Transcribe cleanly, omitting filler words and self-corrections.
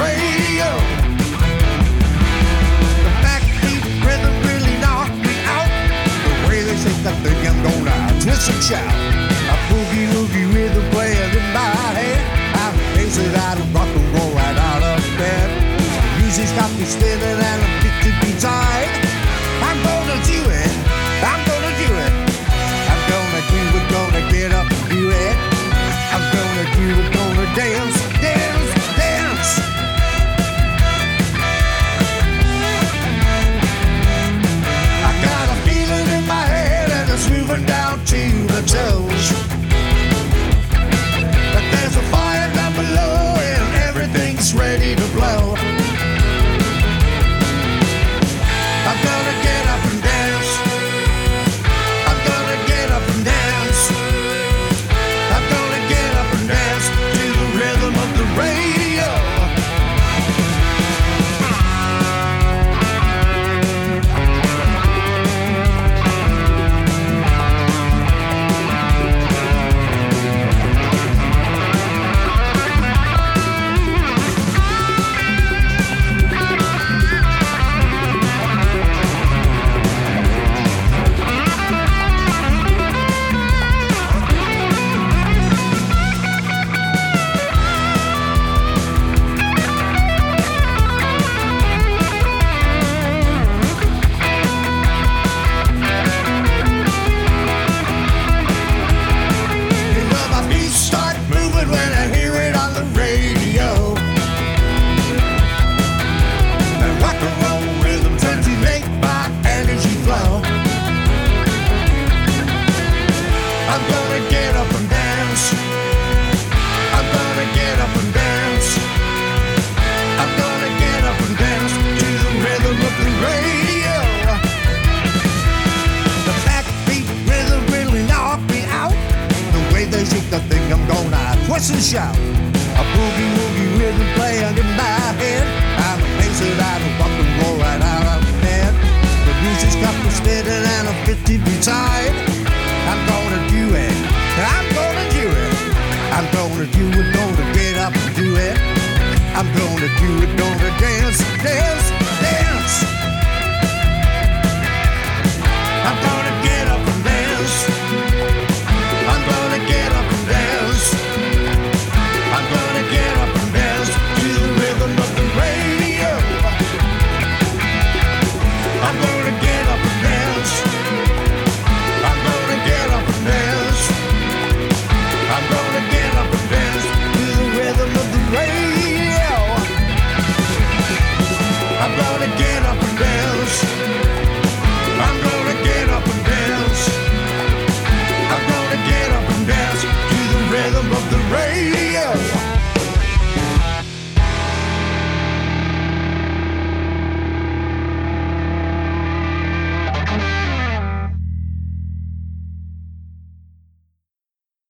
radio. The backbeat rhythm really knocked me out. The way they shake that thing, I'm gonna twist and shout. A boogie woogie rhythm playing in my head. I'm facing out of rock and roll right out of bed. Music's got me spinning and I'm fit to be tied. I'm gonna do it. I'm gonna do it. I'm gonna do it. Gonna get up and do it. I'm gonna do it. Gonna dance, dance, dance. I got a feeling in my head and it's moving down to the toes. But there's a fire down below and everything's ready to blow. I'm gonna get up and dance. I'm gonna get up and dance. I'm gonna get up and dance to the rhythm of the radio. I'm gonna get up and dance. I'm gonna get up and dance. I'm gonna get up and dance to the rhythm of the radio. The backbeat rhythm really knocked me out. The way they shake the thing, I'm gonna twist and shout. A boogie woogie rhythm playing in my head. I'm amazing out of rock and roll right out of bed. The music's got me spinning and I'm fit to be tied. I'm gonna do it. I'm gonna do it. I'm gonna do it. Gonna get up and do it. I'm gonna do it. Gonna dance, dance, dance. I'm gonna